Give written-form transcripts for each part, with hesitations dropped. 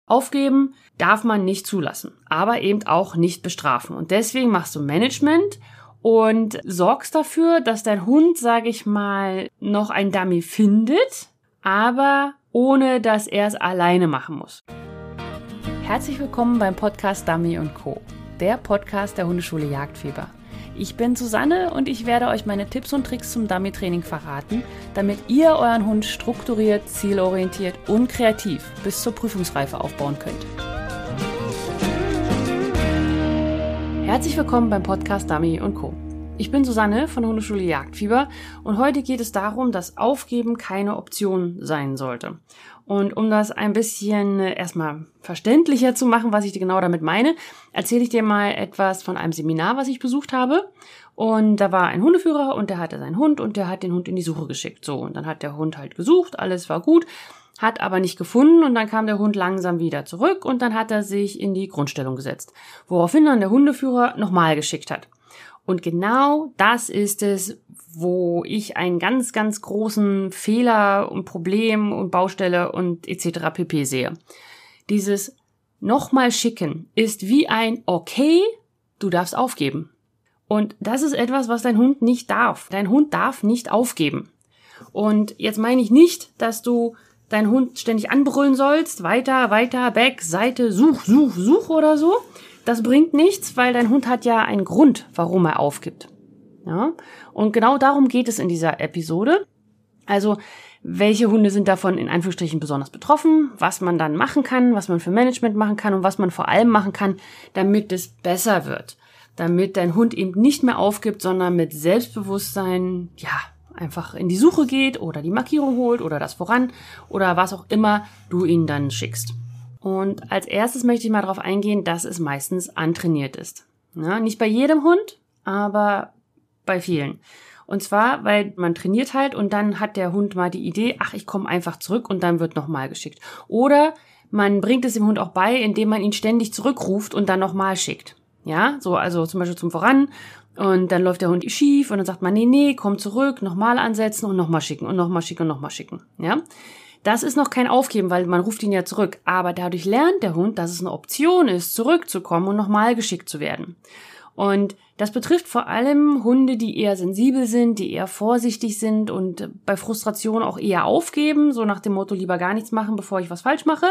Aufgeben darf man nicht zulassen, aber eben auch nicht bestrafen. Und deswegen machst du Management und sorgst dafür, dass dein Hund, sage ich mal, noch ein Dummy findet, aber ohne, dass er es alleine machen muss. Herzlich willkommen beim Podcast Dummy & Co., der Podcast der Hundeschule Jagdfieber. Ich bin Susanne und ich werde euch meine Tipps und Tricks zum Dummy-Training verraten, damit ihr euren Hund strukturiert, zielorientiert und kreativ bis zur Prüfungsreife aufbauen könnt. Herzlich willkommen beim Podcast Dummy & Co. Ich bin Susanne von der Hundeschule Jagdfieber und heute geht es darum, dass Aufgeben keine Option sein sollte. Und um das ein bisschen erstmal verständlicher zu machen, was ich genau damit meine, erzähle ich dir mal etwas von einem Seminar, was ich besucht habe. Und da war ein Hundeführer und der hatte seinen Hund und der hat den Hund in die Suche geschickt. So, und dann hat der Hund halt gesucht, alles war gut, hat aber nicht gefunden und dann kam der Hund langsam wieder zurück und dann hat er sich in die Grundstellung gesetzt. Woraufhin dann der Hundeführer nochmal geschickt hat. Und genau das ist es, wo ich einen ganz, ganz großen Fehler und Problem und Baustelle und etc. pp. Sehe. Dieses nochmal schicken ist wie ein Okay, du darfst aufgeben. Und das ist etwas, was dein Hund nicht darf. Dein Hund darf nicht aufgeben. Und jetzt meine ich nicht, dass du deinen Hund ständig anbrüllen sollst, weiter, back, Seite, such oder so. Das bringt nichts, weil dein Hund hat ja einen Grund, warum er aufgibt. Ja? Und genau darum geht es in dieser Episode. Also, welche Hunde sind davon in Anführungsstrichen besonders betroffen, was man dann machen kann, was man für Management machen kann und was man vor allem machen kann, damit es besser wird. Damit dein Hund eben nicht mehr aufgibt, sondern mit Selbstbewusstsein, einfach in die Suche geht oder die Markierung holt oder das voran oder was auch immer du ihn dann schickst. Und als erstes möchte ich mal darauf eingehen, dass es meistens antrainiert ist. Ja, nicht bei jedem Hund, aber bei vielen. Und zwar, weil man trainiert halt und dann hat der Hund mal die Idee, ich komme einfach zurück und dann wird nochmal geschickt. Oder man bringt es dem Hund auch bei, indem man ihn ständig zurückruft und dann nochmal schickt. Ja, so, also zum Beispiel zum Voran und dann läuft der Hund schief und dann sagt man, nee, komm zurück, nochmal ansetzen und nochmal schicken und nochmal schicken und nochmal schicken. Ja, das ist noch kein Aufgeben, weil man ruft ihn ja zurück. Aber dadurch lernt der Hund, dass es eine Option ist, zurückzukommen und nochmal geschickt zu werden. Und das betrifft vor allem Hunde, die eher sensibel sind, die eher vorsichtig sind und bei Frustration auch eher aufgeben, so nach dem Motto, lieber gar nichts machen, bevor ich was falsch mache.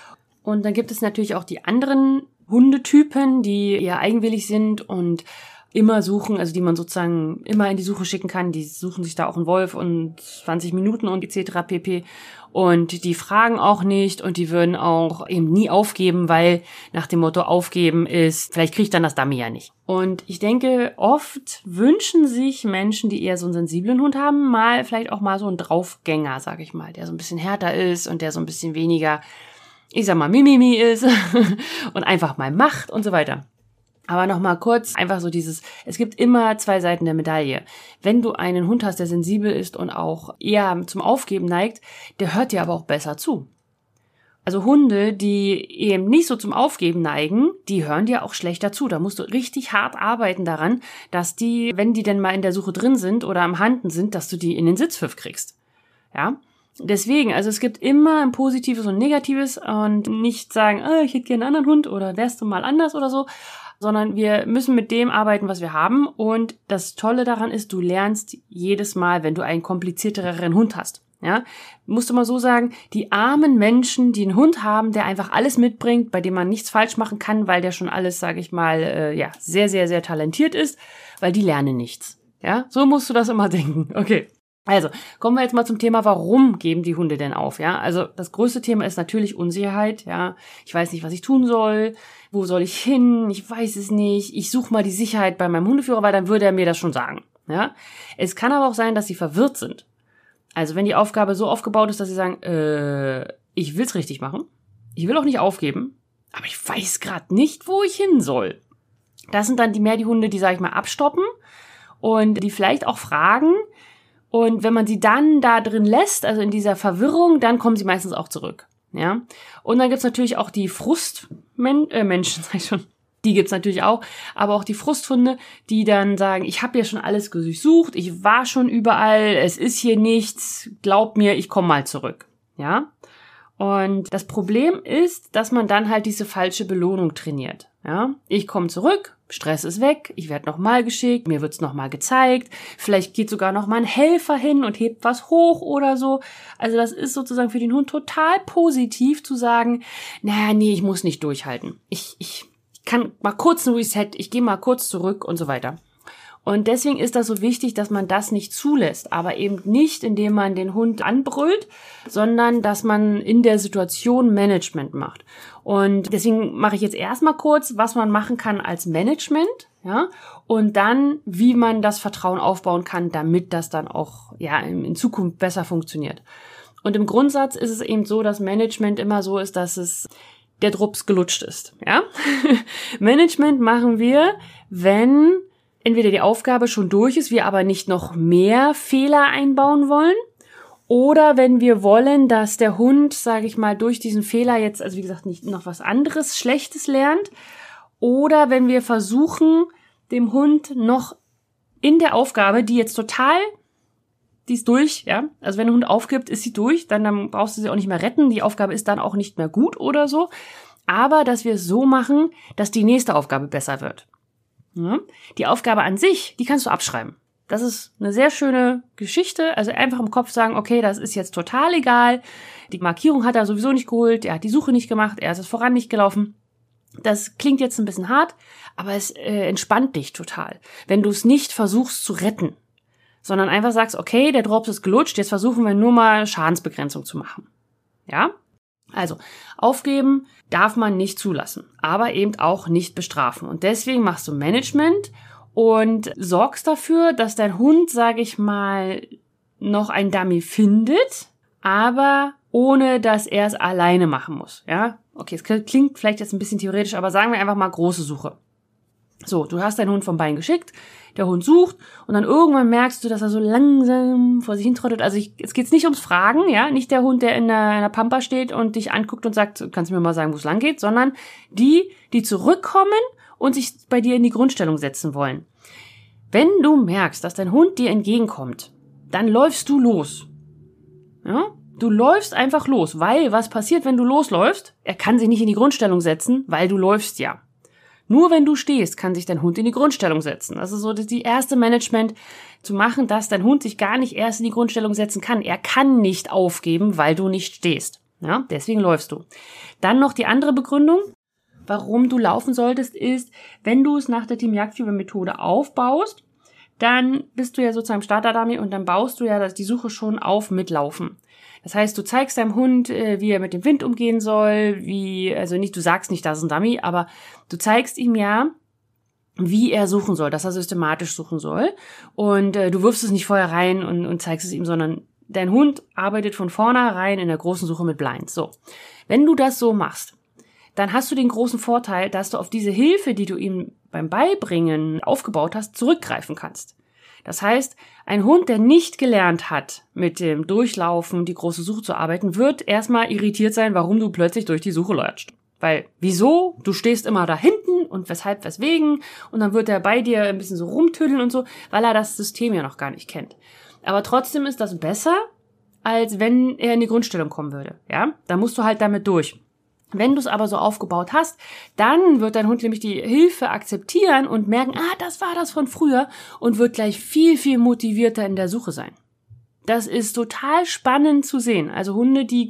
Und dann gibt es natürlich auch die anderen Hundetypen, die eher eigenwillig sind und immer suchen, also die man sozusagen immer in die Suche schicken kann. Die suchen sich da auch einen Wolf und 20 Minuten und etc. pp. Und die fragen auch nicht und die würden auch eben nie aufgeben, weil nach dem Motto aufgeben ist, vielleicht kriege ich dann das Dummy ja nicht. Und ich denke, oft wünschen sich Menschen, die eher so einen sensiblen Hund haben, vielleicht auch mal so einen Draufgänger, sag ich mal, der so ein bisschen härter ist und der so ein bisschen weniger, ich sag mal, Mimimi ist und einfach mal macht und so weiter. Aber nochmal kurz, einfach so es gibt immer zwei Seiten der Medaille. Wenn du einen Hund hast, der sensibel ist und auch eher zum Aufgeben neigt, der hört dir aber auch besser zu. Also Hunde, die eben nicht so zum Aufgeben neigen, die hören dir auch schlechter zu. Da musst du richtig hart arbeiten daran, dass die, wenn die denn mal in der Suche drin sind oder am Handen sind, dass du die in den Sitzpfiff kriegst. Ja? Deswegen, also es gibt immer ein Positives und ein Negatives und nicht sagen, ich hätte gerne einen anderen Hund oder wärst du mal anders oder so, sondern wir müssen mit dem arbeiten, was wir haben. Und das Tolle daran ist, du lernst jedes Mal, wenn du einen komplizierteren Hund hast. Ja, musst du mal so sagen, die armen Menschen, die einen Hund haben, der einfach alles mitbringt, bei dem man nichts falsch machen kann, weil der schon alles, sage ich mal, sehr, sehr, sehr talentiert ist, weil die lernen nichts. Ja, so musst du das immer denken. Okay. Also, kommen wir jetzt mal zum Thema, warum geben die Hunde denn auf, ja? Also, das größte Thema ist natürlich Unsicherheit, ja? Ich weiß nicht, was ich tun soll, wo soll ich hin, ich weiß es nicht, ich suche mal die Sicherheit bei meinem Hundeführer, weil dann würde er mir das schon sagen, ja? Es kann aber auch sein, dass sie verwirrt sind. Also, wenn die Aufgabe so aufgebaut ist, dass sie sagen, ich will's richtig machen, ich will auch nicht aufgeben, aber ich weiß gerade nicht, wo ich hin soll. Das sind dann die Hunde, die, sag ich mal, abstoppen und die vielleicht auch fragen. Und wenn man sie dann da drin lässt, also in dieser Verwirrung, dann kommen sie meistens auch zurück. Ja. Und dann gibt's natürlich auch die Menschen, sag ich schon. Die gibt's natürlich auch, aber auch die Frusthunde, die dann sagen, ich habe ja schon alles durchsucht, ich war schon überall, es ist hier nichts, glaub mir, ich komme mal zurück. Ja. Und das Problem ist, dass man dann halt diese falsche Belohnung trainiert. Ja, ich komme zurück, Stress ist weg, ich werde nochmal geschickt, mir wird's nochmal gezeigt, vielleicht geht sogar nochmal ein Helfer hin und hebt was hoch oder so. Also das ist sozusagen für den Hund total positiv zu sagen, naja, nee, ich muss nicht durchhalten. Ich kann mal kurz ein Reset, ich gehe mal kurz zurück und so weiter. Und deswegen ist das so wichtig, dass man das nicht zulässt, aber eben nicht, indem man den Hund anbrüllt, sondern dass man in der Situation Management macht. Und deswegen mache ich jetzt erstmal kurz, was man machen kann als Management, ja, und dann, wie man das Vertrauen aufbauen kann, damit das dann auch, ja, in Zukunft besser funktioniert. Und im Grundsatz ist es eben so, dass Management immer so ist, dass es der Drops gelutscht ist, ja. Management machen wir, wenn entweder die Aufgabe schon durch ist, wir aber nicht noch mehr Fehler einbauen wollen, oder wenn wir wollen, dass der Hund, sage ich mal, durch diesen Fehler jetzt, also wie gesagt, nicht noch was anderes, Schlechtes lernt, oder wenn wir versuchen, dem Hund noch in der Aufgabe, die jetzt die ist durch, ja, also wenn der Hund aufgibt, ist sie durch, dann brauchst du sie auch nicht mehr retten, die Aufgabe ist dann auch nicht mehr gut oder so, aber dass wir es so machen, dass die nächste Aufgabe besser wird. Ja? Die Aufgabe an sich, die kannst du abschreiben. Das ist eine sehr schöne Geschichte. Also einfach im Kopf sagen, okay, das ist jetzt total egal. Die Markierung hat er sowieso nicht geholt. Er hat die Suche nicht gemacht. Er ist es voran nicht gelaufen. Das klingt jetzt ein bisschen hart, aber es entspannt dich total. Wenn du es nicht versuchst zu retten, sondern einfach sagst, okay, der Drops ist gelutscht. Jetzt versuchen wir nur mal Schadensbegrenzung zu machen. Ja? Also, aufgeben darf man nicht zulassen, aber eben auch nicht bestrafen. Und deswegen machst du Management und sorgst dafür, dass dein Hund, sage ich mal, noch ein Dummy findet, aber ohne, dass er es alleine machen muss. Ja, okay, es klingt vielleicht jetzt ein bisschen theoretisch, aber sagen wir einfach mal große Suche. So, du hast deinen Hund vom Bein geschickt, der Hund sucht und dann irgendwann merkst du, dass er so langsam vor sich hintrottet. Also es geht nicht ums Fragen, ja, nicht der Hund, der in der Pampa steht und dich anguckt und sagt, kannst du mir mal sagen, wo es lang geht, sondern die zurückkommen und sich bei dir in die Grundstellung setzen wollen. Wenn du merkst, dass dein Hund dir entgegenkommt, dann läufst du los. Ja? Du läufst einfach los, weil was passiert, wenn du losläufst? Er kann sich nicht in die Grundstellung setzen, weil du läufst ja. Nur wenn du stehst, kann sich dein Hund in die Grundstellung setzen. Das ist so die erste Management zu machen, dass dein Hund sich gar nicht erst in die Grundstellung setzen kann. Er kann nicht aufgeben, weil du nicht stehst. Ja, deswegen läufst du. Dann noch die andere Begründung, warum du laufen solltest, ist, wenn du es nach der Team-Jagdfieber-Methode aufbaust, dann bist du ja sozusagen Starter-Dummy und dann baust du ja die Suche schon auf mit Laufen. Das heißt, du zeigst deinem Hund, wie er mit dem Wind umgehen soll, du sagst nicht, das ist ein Dummy, aber du zeigst ihm ja, wie er suchen soll, dass er systematisch suchen soll. Und du wirfst es nicht vorher rein und zeigst es ihm, sondern dein Hund arbeitet von vornherein in der großen Suche mit Blinds. So, wenn du das so machst, dann hast du den großen Vorteil, dass du auf diese Hilfe, die du ihm beim Beibringen aufgebaut hast, zurückgreifen kannst. Das heißt, ein Hund, der nicht gelernt hat, mit dem Durchlaufen die große Suche zu arbeiten, wird erstmal irritiert sein, warum du plötzlich durch die Suche läufst. Weil, wieso? Du stehst immer da hinten und weshalb, weswegen? Und dann wird er bei dir ein bisschen so rumtüdeln und so, weil er das System ja noch gar nicht kennt. Aber trotzdem ist das besser, als wenn er in die Grundstellung kommen würde. Ja, da musst du halt damit durch. Wenn du es aber so aufgebaut hast, dann wird dein Hund nämlich die Hilfe akzeptieren und merken, das war das von früher und wird gleich viel, viel motivierter in der Suche sein. Das ist total spannend zu sehen. Also Hunde, die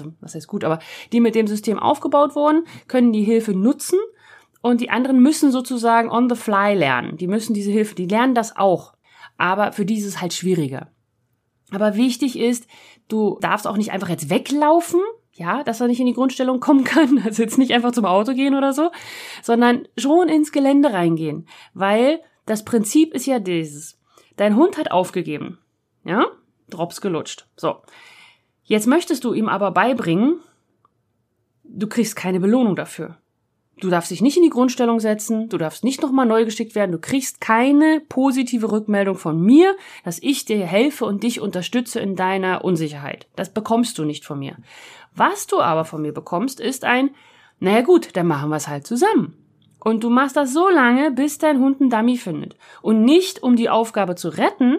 die mit dem System aufgebaut wurden, können die Hilfe nutzen und die anderen müssen sozusagen on the fly lernen. Die müssen diese Hilfe, die lernen das auch. Aber für die ist es halt schwieriger. Aber wichtig ist, du darfst auch nicht einfach jetzt weglaufen, ja, dass er nicht in die Grundstellung kommen kann, also jetzt nicht einfach zum Auto gehen oder so, sondern schon ins Gelände reingehen, weil das Prinzip ist ja dieses. Dein Hund hat aufgegeben, ja, Drops gelutscht. So, jetzt möchtest du ihm aber beibringen, du kriegst keine Belohnung dafür. Du darfst dich nicht in die Grundstellung setzen, du darfst nicht nochmal neu geschickt werden, du kriegst keine positive Rückmeldung von mir, dass ich dir helfe und dich unterstütze in deiner Unsicherheit. Das bekommst du nicht von mir. Was du aber von mir bekommst, ist naja gut, dann machen wir es halt zusammen. Und du machst das so lange, bis dein Hund einen Dummy findet. Und nicht, um die Aufgabe zu retten,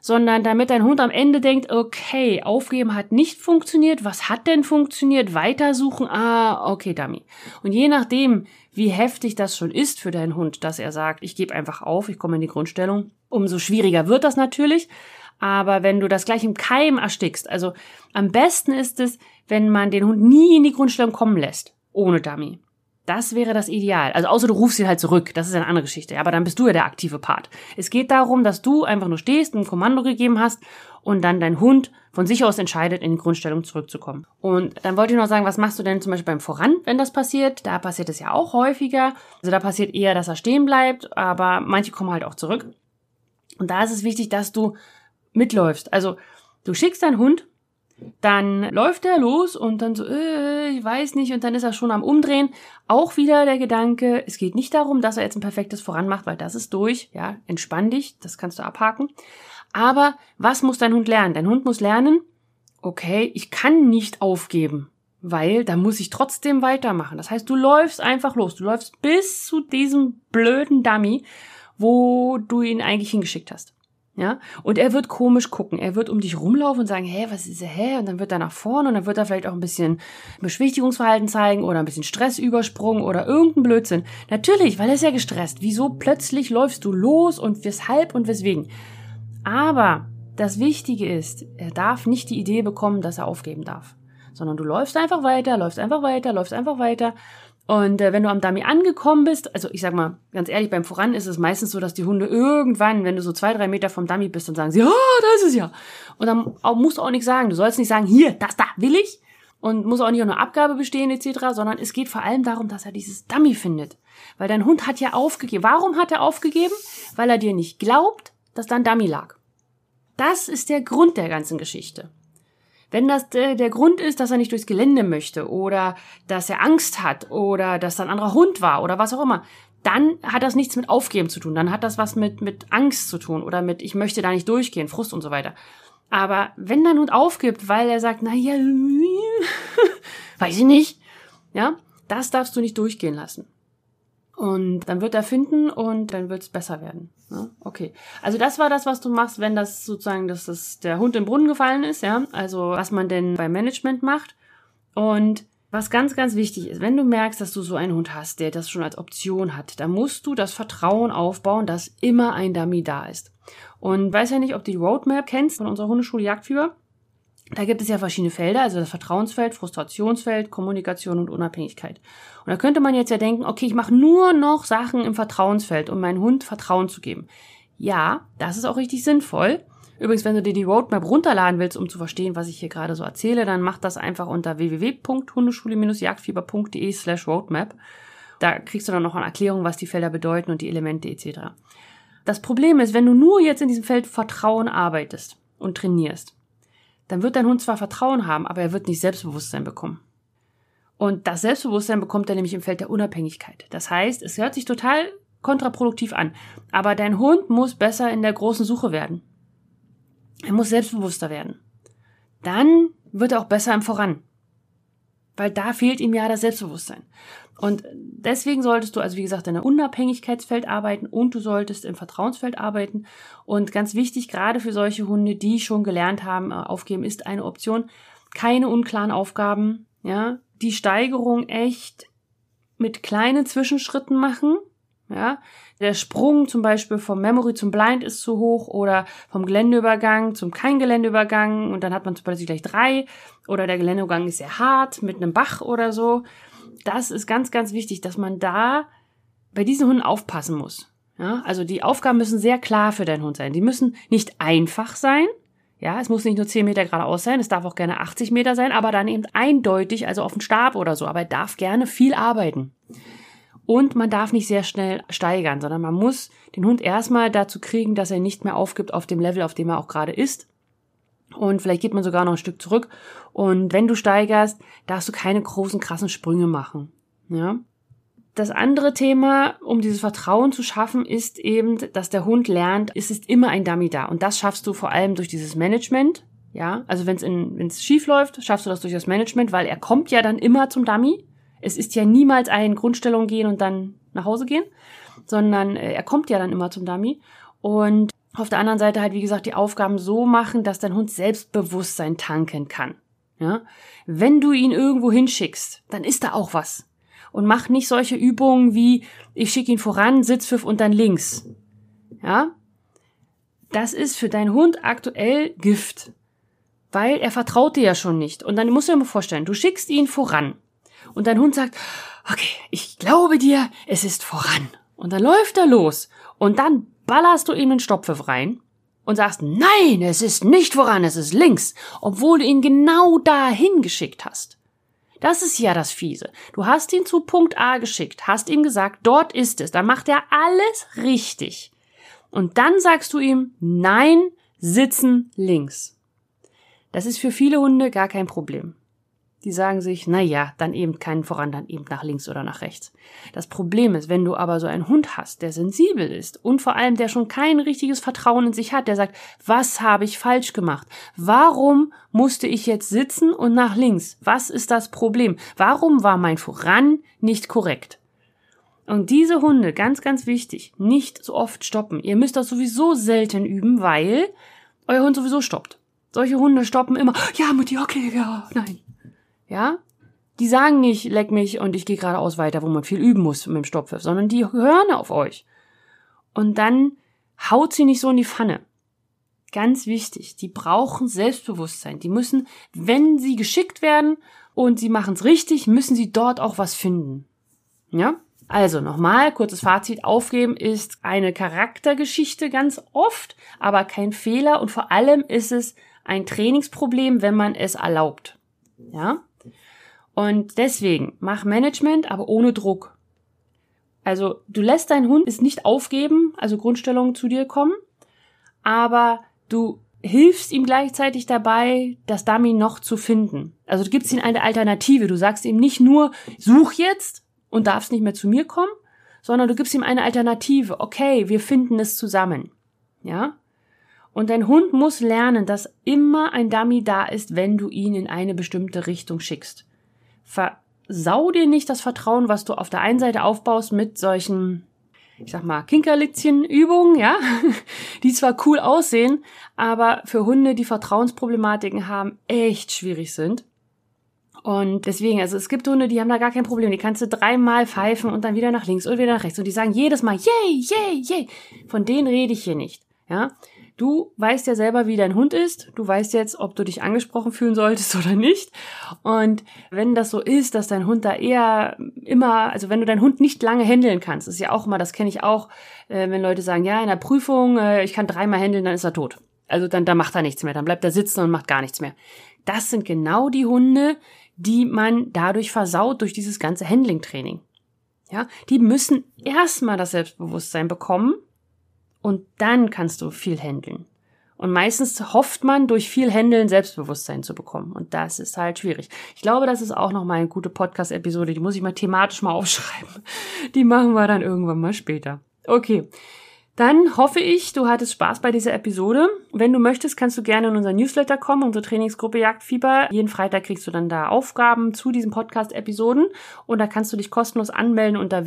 sondern damit dein Hund am Ende denkt, okay, aufgeben hat nicht funktioniert, was hat denn funktioniert, weitersuchen, okay, Dummy. Und je nachdem, wie heftig das schon ist für deinen Hund, dass er sagt, ich gebe einfach auf, ich komme in die Grundstellung, umso schwieriger wird das natürlich. Aber wenn du das gleich im Keim erstickst, also am besten ist es, wenn man den Hund nie in die Grundstellung kommen lässt, ohne Dummy. Das wäre das Ideal. Also außer du rufst ihn halt zurück, das ist eine andere Geschichte. Aber dann bist du ja der aktive Part. Es geht darum, dass du einfach nur stehst, ein Kommando gegeben hast und dann dein Hund von sich aus entscheidet, in die Grundstellung zurückzukommen. Und dann wollte ich noch sagen, was machst du denn zum Beispiel beim Voran, wenn das passiert? Da passiert es ja auch häufiger. Also da passiert eher, dass er stehen bleibt, aber manche kommen halt auch zurück. Und da ist es wichtig, dass du mitläufst. Also du schickst deinen Hund, dann läuft er los und dann so, ich weiß nicht, und dann ist er schon am Umdrehen. Auch wieder der Gedanke, es geht nicht darum, dass er jetzt ein perfektes Voran macht, weil das ist durch, ja, entspann dich, das kannst du abhaken. Aber was muss dein Hund lernen? Dein Hund muss lernen, okay, ich kann nicht aufgeben, weil da muss ich trotzdem weitermachen. Das heißt, du läufst einfach los, du läufst bis zu diesem blöden Dummy, wo du ihn eigentlich hingeschickt hast. Ja, und er wird komisch gucken. Er wird um dich rumlaufen und sagen, was ist er, Und dann wird er nach vorne und dann wird er vielleicht auch ein bisschen Beschwichtigungsverhalten zeigen oder ein bisschen Stressübersprung oder irgendein Blödsinn. Natürlich, weil er ist ja gestresst. Wieso plötzlich läufst du los und weshalb und weswegen? Aber das Wichtige ist, er darf nicht die Idee bekommen, dass er aufgeben darf. Sondern du läufst einfach weiter, läufst einfach weiter. Und wenn du am Dummy angekommen bist, also ich sag mal, ganz ehrlich, beim Voran ist es meistens so, dass die Hunde irgendwann, wenn du so 2-3 Meter vom Dummy bist, dann sagen sie, da ist es ja. Und dann musst du auch nichts sagen. Du sollst nicht sagen, hier, das da, will ich. Und muss auch nicht auf eine Abgabe bestehen etc., sondern es geht vor allem darum, dass er dieses Dummy findet. Weil dein Hund hat ja aufgegeben. Warum hat er aufgegeben? Weil er dir nicht glaubt, dass da ein Dummy lag. Das ist der Grund der ganzen Geschichte. Wenn das der Grund ist, dass er nicht durchs Gelände möchte oder dass er Angst hat oder dass da ein anderer Hund war oder was auch immer, dann hat das nichts mit Aufgeben zu tun. Dann hat das was mit Angst zu tun oder mit ich möchte da nicht durchgehen, Frust und so weiter. Aber wenn dein Hund aufgibt, weil er sagt, naja, weiß ich nicht, ja, das darfst du nicht durchgehen lassen. Und dann wird er finden und dann wird es besser werden. Ja, okay. Also das war das, was du machst, wenn das sozusagen, dass der Hund im Brunnen gefallen ist, ja. Also was man denn beim Management macht. Und was ganz, ganz wichtig ist, wenn du merkst, dass du so einen Hund hast, der das schon als Option hat, dann musst du das Vertrauen aufbauen, dass immer ein Dummy da ist. Und weiß ja nicht, ob du die Roadmap kennst von unserer Hundeschule Jagdfieber. Da gibt es ja verschiedene Felder, also das Vertrauensfeld, Frustrationsfeld, Kommunikation und Unabhängigkeit. Und da könnte man jetzt ja denken, okay, ich mache nur noch Sachen im Vertrauensfeld, um meinem Hund Vertrauen zu geben. Ja, das ist auch richtig sinnvoll. Übrigens, wenn du dir die Roadmap runterladen willst, um zu verstehen, was ich hier gerade so erzähle, dann mach das einfach unter www.hundeschule-jagdfieber.de/roadmap. Da kriegst du dann noch eine Erklärung, was die Felder bedeuten und die Elemente etc. Das Problem ist, wenn du nur jetzt in diesem Feld Vertrauen arbeitest und trainierst, dann wird dein Hund zwar Vertrauen haben, aber er wird nicht Selbstbewusstsein bekommen. Und das Selbstbewusstsein bekommt er nämlich im Feld der Unabhängigkeit. Das heißt, es hört sich total kontraproduktiv an, aber dein Hund muss besser in der großen Suche werden. Er muss selbstbewusster werden. Dann wird er auch besser im Voran. Weil da fehlt ihm ja das Selbstbewusstsein. Und deswegen solltest du also, wie gesagt, in der Unabhängigkeitsfeld arbeiten und du solltest im Vertrauensfeld arbeiten. Und ganz wichtig, gerade für solche Hunde, die schon gelernt haben, aufgeben ist eine Option. Keine unklaren Aufgaben, ja. Die Steigerung echt mit kleinen Zwischenschritten machen, ja. Der Sprung zum Beispiel vom Memory zum Blind ist zu hoch oder vom Geländeübergang zum kein Geländeübergang und dann hat man plötzlich gleich 3 oder der Geländeübergang ist sehr hart mit einem Bach oder so. Das ist ganz, ganz wichtig, dass man da bei diesen Hunden aufpassen muss. Ja, also die Aufgaben müssen sehr klar für deinen Hund sein. Die müssen nicht einfach sein. Ja, es muss nicht nur 10 Meter geradeaus sein, es darf auch gerne 80 Meter sein, aber dann eben eindeutig, also auf den Stab oder so. Aber er darf gerne viel arbeiten. Und man darf nicht sehr schnell steigern, sondern man muss den Hund erstmal dazu kriegen, dass er nicht mehr aufgibt auf dem Level, auf dem er auch gerade ist. Und vielleicht geht man sogar noch ein Stück zurück. Und wenn du steigerst, darfst du keine großen, krassen Sprünge machen. Ja. Das andere Thema, um dieses Vertrauen zu schaffen, ist eben, dass der Hund lernt, es ist immer ein Dummy da. Und das schaffst du vor allem durch dieses Management. Ja, also wenn es schief läuft, schaffst du das durch das Management, weil er kommt ja dann immer zum Dummy. Es ist ja niemals ein Grundstellung gehen und dann nach Hause gehen, sondern er kommt ja dann immer zum Dummy. Und Auf der anderen Seite halt, wie gesagt, die Aufgaben so machen, dass dein Hund Selbstbewusstsein tanken kann. Ja? Wenn du ihn irgendwo hinschickst, dann ist da auch was. Und mach nicht solche Übungen wie, ich schicke ihn voran, Sitzpfiff und dann links. Ja? Das ist für deinen Hund aktuell Gift. Weil er vertraut dir ja schon nicht. Und dann musst du dir mal vorstellen, du schickst ihn voran. Und dein Hund sagt, okay, ich glaube dir, es ist voran. Und dann läuft er los. Und dann ballerst du ihm den Stopppfiff rein und sagst, nein, es ist nicht voran, es ist links, obwohl du ihn genau dahin geschickt hast. Das ist ja das Fiese. Du hast ihn zu Punkt A geschickt, hast ihm gesagt, dort ist es, dann macht er alles richtig. Und dann sagst du ihm, nein, sitzen links. Das ist für viele Hunde gar kein Problem. Die sagen sich, dann eben keinen voran, dann eben nach links oder nach rechts. Das Problem ist, wenn du aber so einen Hund hast, der sensibel ist und vor allem der schon kein richtiges Vertrauen in sich hat, der sagt, was habe ich falsch gemacht? Warum musste ich jetzt sitzen und nach links? Was ist das Problem? Warum war mein Voran nicht korrekt? Und diese Hunde, ganz, ganz wichtig, nicht so oft stoppen. Ihr müsst das sowieso selten üben, weil euer Hund sowieso stoppt. Solche Hunde stoppen immer, ja, Mutti, okay, ja, nein. Ja, die sagen nicht, leck mich und ich gehe geradeaus weiter, wo man viel üben muss mit dem Stopppfiff, sondern die hören auf euch. Und dann haut sie nicht so in die Pfanne. Ganz wichtig, die brauchen Selbstbewusstsein. Die müssen, wenn sie geschickt werden und sie machen es richtig, müssen sie dort auch was finden. Ja? Also nochmal, kurzes Fazit, aufgeben ist eine Charaktergeschichte ganz oft, aber kein Fehler und vor allem ist es ein Trainingsproblem, wenn man es erlaubt. Ja? Und deswegen, mach Management, aber ohne Druck. Also, du lässt deinen Hund es nicht aufgeben, also Grundstellungen zu dir kommen, aber du hilfst ihm gleichzeitig dabei, das Dummy noch zu finden. Also, du gibst ihm eine Alternative. Du sagst ihm nicht nur, such jetzt und darfst nicht mehr zu mir kommen, sondern du gibst ihm eine Alternative. Okay, wir finden es zusammen. Ja? Und dein Hund muss lernen, dass immer ein Dummy da ist, wenn du ihn in eine bestimmte Richtung schickst. Versau dir nicht das Vertrauen, was du auf der einen Seite aufbaust mit solchen, ich sag mal, Kinkerlitzchen-Übungen, ja, die zwar cool aussehen, aber für Hunde, die Vertrauensproblematiken haben, echt schwierig sind. Und deswegen, also es gibt Hunde, die haben da gar kein Problem. Die kannst du 3-mal pfeifen und dann wieder nach links und wieder nach rechts. Und die sagen jedes Mal, yay, yay, yay. Von denen rede ich hier nicht, ja. Du weißt ja selber, wie dein Hund ist. Du weißt jetzt, ob du dich angesprochen fühlen solltest oder nicht. Und wenn das so ist, dass dein Hund da eher immer, also wenn du deinen Hund nicht lange händeln kannst, ist ja auch immer, das kenne ich auch, wenn Leute sagen, ja, in der Prüfung, ich kann 3-mal händeln, dann ist er tot. Also dann macht er nichts mehr, dann bleibt er sitzen und macht gar nichts mehr. Das sind genau die Hunde, die man dadurch versaut, durch dieses ganze Handling-Training. Ja, die müssen erstmal das Selbstbewusstsein bekommen, und dann kannst du viel handeln. Und meistens hofft man, durch viel Handeln Selbstbewusstsein zu bekommen. Und das ist halt schwierig. Ich glaube, das ist auch nochmal eine gute Podcast-Episode. Die muss ich mal thematisch mal aufschreiben. Die machen wir dann irgendwann mal später. Okay. Dann hoffe ich, du hattest Spaß bei dieser Episode. Wenn du möchtest, kannst du gerne in unser Newsletter kommen, unsere Trainingsgruppe Jagdfieber. Jeden Freitag kriegst du dann da Aufgaben zu diesen Podcast-Episoden und da kannst du dich kostenlos anmelden unter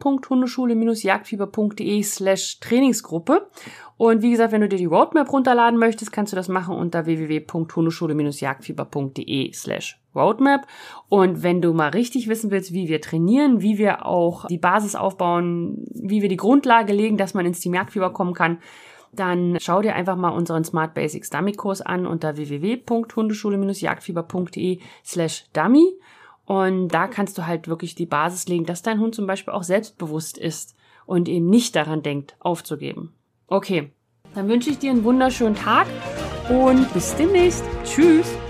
www.hundeschule-jagdfieber.de/Trainingsgruppe. Und wie gesagt, wenn du dir die Roadmap runterladen möchtest, kannst du das machen unter www.hundeschule-jagdfieber.de/Roadmap. Und wenn du mal richtig wissen willst, wie wir trainieren, wie wir auch die Basis aufbauen, wie wir die Grundlage legen, dass man ins Team Jagdfieber kommen kann, dann schau dir einfach mal unseren Smart Basics Dummy Kurs an unter www.hundeschule-jagdfieber.de/Dummy. Und da kannst du halt wirklich die Basis legen, dass dein Hund zum Beispiel auch selbstbewusst ist und eben nicht daran denkt, aufzugeben. Okay, dann wünsche ich dir einen wunderschönen Tag und bis demnächst. Tschüss!